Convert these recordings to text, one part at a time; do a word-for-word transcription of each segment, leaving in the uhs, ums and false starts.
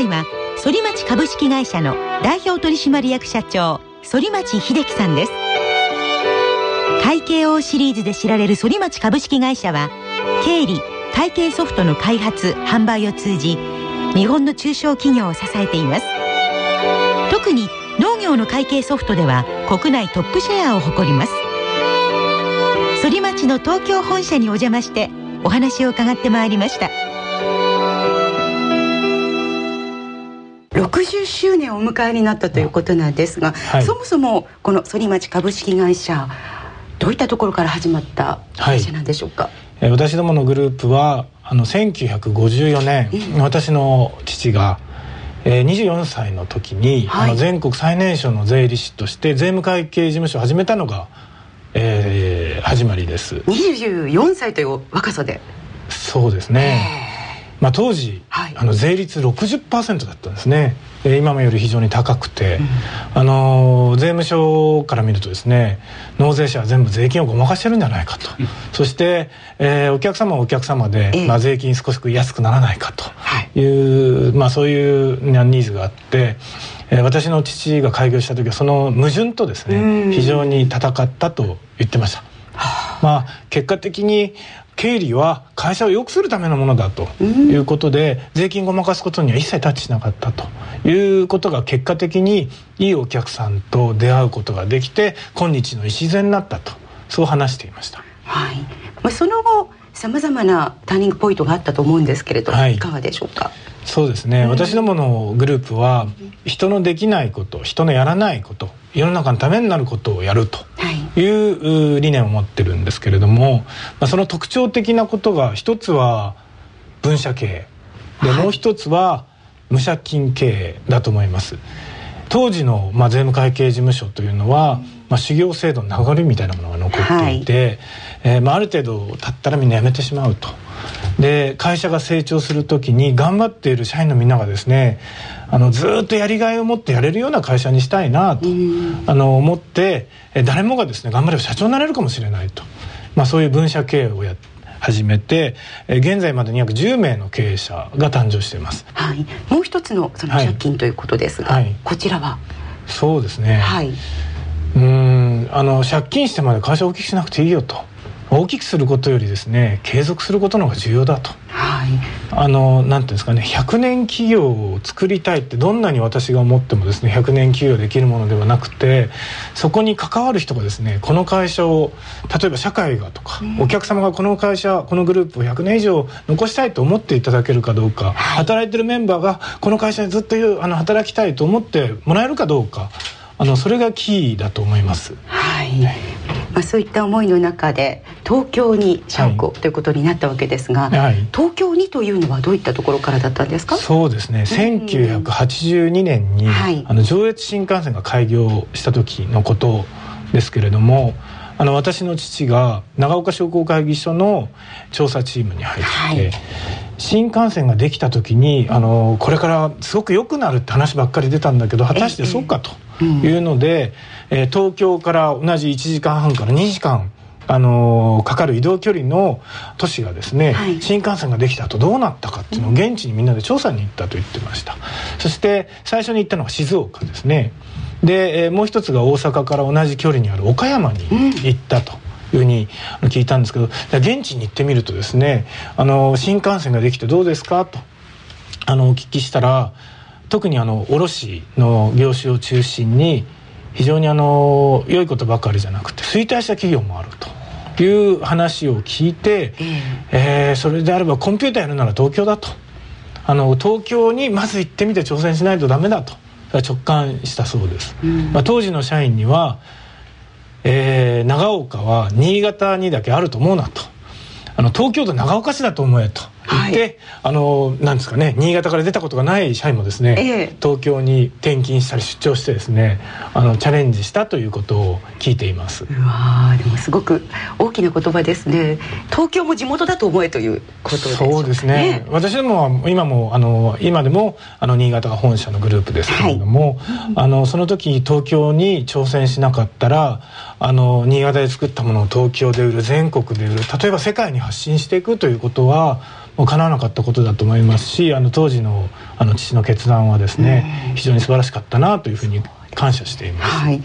回は反町株式会社の代表取締役社長反町秀樹さんです。会計王シリーズで知られる反町株式会社は経理・会計ソフトの開発・販売を通じ日本の中小企業を支えています。特に農業の会計ソフトでは国内トップシェアを誇ります。反町の東京本社にお邪魔してお話を伺ってまいりました。 ろくじゅっしゅうねんをお迎えになったということなんですが、はい、そもそもこの反町株式会社どういったところから始まった会社なんでしょうか。 はい、私どものグループはあのせんきゅうひゃくごじゅうよねん、うん、私の父がえー、にじゅうよんさいの時に、はい、あの全国最年少の税理士として税務会計事務所を始めたのが、えー、始まりです。 にじゅうよんさいという若さで。 そうですね、まあ、当時、はい、あの税率 ろくじゅっパーセント だったんですね。今より非常に高くて、うん、あの税務署から見るとですね、納税者は全部税金をごまかしてるんじゃないかと、うん、そして、えー、お客様はお客様で、ええまあ、税金少し安くならないかという、はいまあ、そういうニーズがあって、えー、私の父が開業した時はその矛盾とですね非常に戦ったと言ってました。まあ、結果的に経理は会社を良くするためのものだということで、うん、税金ごまかすことには一切タッチしなかったということが結果的にいいお客さんと出会うことができて今日の礎になったと、そう話していました。 はいまあ、その後さまざまなターニングポイントがあったと思うんですけれど、はい、いかがでしょうか。 そうですね、うん、私どものグループは人のできないこと、人のやらないこと、世の中のためになることをやるという理念を持ってるんですけれども、まあ、その特徴的なことが一つは分社経営で、もう一つは無借金経営だと思います。当時の、まあ、税務会計事務所というのは、まあ、修行制度の流れみたいなものが残っていて、はいえーまあ、ある程度経ったらみんな辞めてしまうと。で会社が成長するときに頑張っている社員のみんながですね、あのずっとやりがいを持ってやれるような会社にしたいなとあの思って、え誰もがですね頑張れば社長になれるかもしれないと、まあ、そういう分社経営をや始めて、え現在までに約じゅうめいの経営者が誕生しています。 はい、もう一つのその借金ということですが、はいはい、こちらはそうですね、 はい、 うーんあの借金してまで会社を大きくしなくていいよと、大きくすることよりですね継続することの方が重要だと、はい、あのなんていうんですかね、ひゃくねん企業を作りたいってどんなに私が思ってもですねひゃくねん企業できるものではなくて、そこに関わる人がですねこの会社を例えば社会がとか、うん、お客様がこの会社このグループをひゃくねん以上残したいと思っていただけるかどうか、はい、働いてるメンバーがこの会社にずっとあの働きたいと思ってもらえるかどうか、あのそれがキーだと思います。 はい、まあ、そういった思いの中で東京に社屋を、はい、ということになったわけですが、はい、東京にというのはどういったところからだったんですか。 そうですね、せんきゅうひゃくはちじゅうにねんに、はい、あの上越新幹線が開業した時のことですけれども、あの私の父が長岡商工会議所の調査チームに入って、はい、新幹線ができた時にあのこれからすごく良くなるって話ばっかり出たんだけど果たしてそうかというので、えー、東京から同じいちじかんはんからにじかんあのー、かかる移動距離の都市がですね、はい、新幹線ができた後どうなったかっていうのを現地にみんなで調査に行ったと言ってました。そして最初に行ったのが静岡ですね。で、えー、もう一つが大阪から同じ距離にある岡山に行ったというふうに聞いたんですけど、現地に行ってみるとですね、あの新幹線ができてどうですかとあのお聞きしたら、特にあの卸の業種を中心に非常にあの良いことばかりじゃなくて衰退した企業もあるという話を聞いて、うんえー、それであればコンピューターやるなら東京だと、あの東京にまず行ってみて挑戦しないとダメだと直感したそうです、うんまあ、当時の社員には、えー、長岡は新潟にだけあると思うなと、あの東京都長岡市だと思えと言って、はい、あのなんですかね、新潟から出たことがない社員もですね、ええ、東京に転勤したり出張してですねあのチャレンジしたということを聞いています。 うわでもすごく大きな言葉ですね。東京も地元だと思えということでしょうかね。 そうですね、私どもは今もあの今でもあの新潟が本社のグループですけれども、はい、あのその時東京に挑戦しなかったらあの新潟で作ったものを東京で売る、全国で売る、例えば世界に発信していくということはもう叶わなかったことだと思いますし、あの当時のあの父の決断はですね、非常に素晴らしかったなというふうに感謝しています。はい、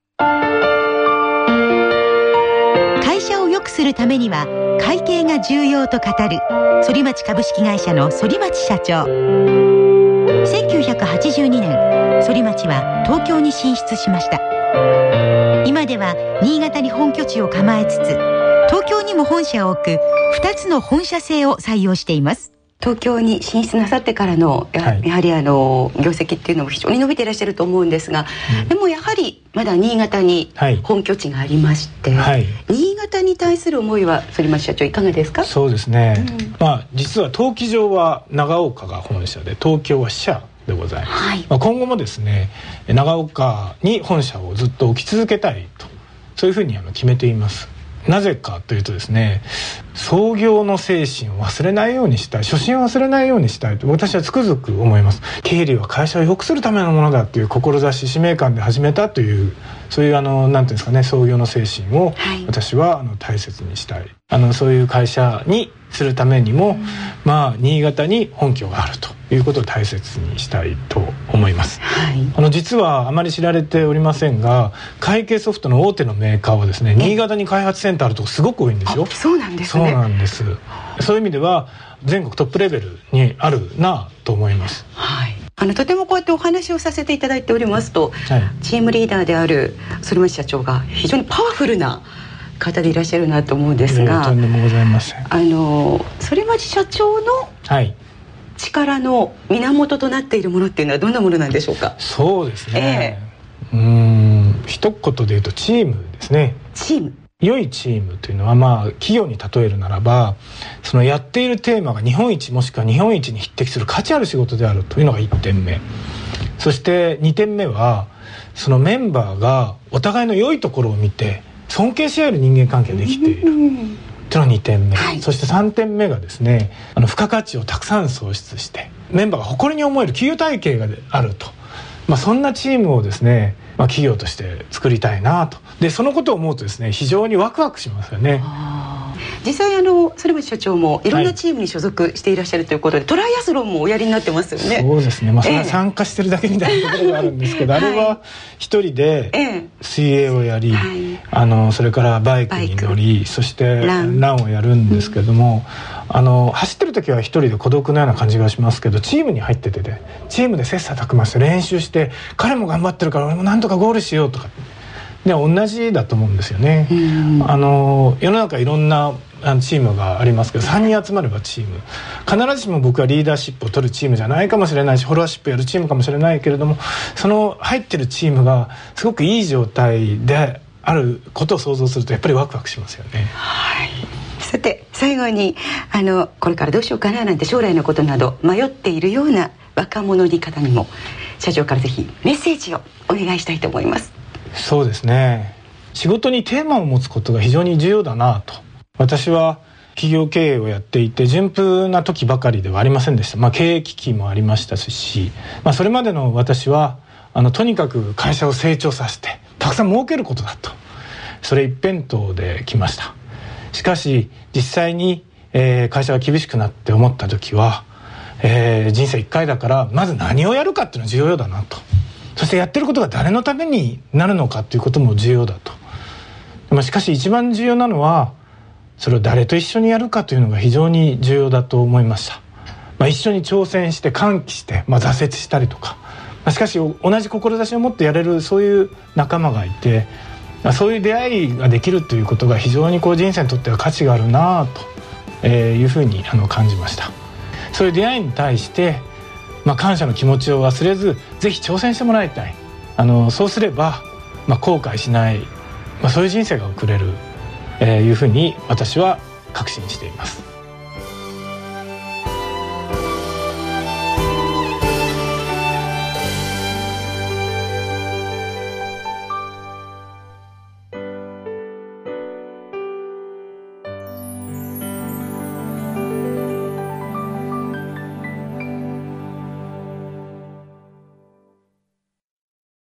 会社を良くするためには会計が重要と語る反町株式会社の反町社長。せんきゅうひゃくはちじゅうにねん、反町は東京に進出しました。今では新潟に本拠地を構えつつ、東京にも本社を置くふたつの本社制を採用しています。 東京に進出なさってからの や,、はい、やはりあの業績っていうのも非常に伸びていらっしゃると思うんですが、うん、でもやはりまだ新潟に本拠地がありまして、はい、新潟に対する思いは反町社長いかがですか？ そうですね、うん、まあ、実は登記上は長岡が本社で東京は支社でございます、はい、まあ、今後もですね長岡に本社をずっと置き続けたいと、そういうふうにあの決めています。なぜかというとですね、創業の精神を忘れないようにしたい、初心を忘れないようにしたいと私はつくづく思います。経理は会社を良くするためのものだという志、使命感で始めたという、そういうあのなんていうんですかね、創業の精神を私はあの大切にしたい、あのそういう会社にするためにも、うん、まあ新潟に本拠があるということを大切にしたいと思います、はい、あの実はあまり知られておりませんが、会計ソフトの大手のメーカーはですね、新潟に開発センターあるとこすごく多いんですよ。 そうなんですね。 そうなんです。そういう意味では全国トップレベルにあるなと思います、 はい、あのとてもこうやってお話をさせていただいておりますと、はい、チームリーダーである反町社長が非常にパワフルな方でいらっしゃるなと思うんですが、 とんでもございません。 あの反町社長の力の源となっているものっていうのはどんなものなんでしょうか？ そうですね、えー、うーん一言で言うとチームですね。 チーム、 良いチームというのは、まあ企業に例えるならば、そのやっているテーマが日本一もしくは日本一に匹敵する価値ある仕事であるというのがいってんめ。そしてにてんめは、そのメンバーがお互いの良いところを見て尊敬し合える人間関係ができているというのがにてんめ、はい、そしてさんてんめがですね、あの付加価値をたくさん創出してメンバーが誇りに思える企業体系があると、まあ、そんなチームをですね、まあ、企業として作りたいなと。でそのことを思うとですね、非常にワクワクしますよね。 実際あの反町社長もいろんなチームに所属していらっしゃるということで、はい、トライアスロンもおやりになってますよね。 そうですね、まあ、それは参加してるだけみたいなところがあるんですけど、ええ、あれは一人で水泳をやり、はい、あのそれからバイクに乗り、そしてランをやるんですけども、うん、あの走ってる時は一人で孤独のような感じがしますけど、チームに入ってて、ね、チームで切磋琢磨して練習して、彼も頑張ってるから俺もなんとかゴールしようとかで同じだと思うんですよね。あの世の中いろんなチームがありますけど、さんにん集まればチーム、必ずしも僕はリーダーシップを取るチームじゃないかもしれないし、フォロワーシップやるチームかもしれないけれども、その入ってるチームがすごくいい状態であることを想像するとやっぱりワクワクしますよね。 はい、さて最後にあのこれからどうしようかななんて将来のことなど迷っているような若者に方にも社長からぜひメッセージをお願いしたいと思います。 そうですね、仕事にテーマを持つことが非常に重要だなと。私は企業経営をやっていて順風な時ばかりではありませんでした。まあ、経営危機もありましたし、まあ、それまでの私はあのとにかく会社を成長させてたくさん儲けることだと、それ一辺倒で来ました。しかし実際に、えー、会社が厳しくなって思った時は、えー、人生一回だからまず何をやるかっていうのは重要だなと。そしてやってることが誰のためになるのかということも重要だと。でもしかし一番重要なのはそれを誰と一緒にやるかというのが非常に重要だと思いました。まあ、一緒に挑戦して歓喜して、まあ、挫折したりとか、まあ、しかし同じ志を持ってやれるそういう仲間がいて、まあ、そういう出会いができるということが非常にこう人生にとっては価値があるなというふうにあの感じました。そういう出会いに対してまあ、感謝の気持ちを忘れずぜひ挑戦してもらいたい。あのそうすれば、まあ、後悔しない、まあ、そういう人生が送れる、えー、いうふうに私は確信しています。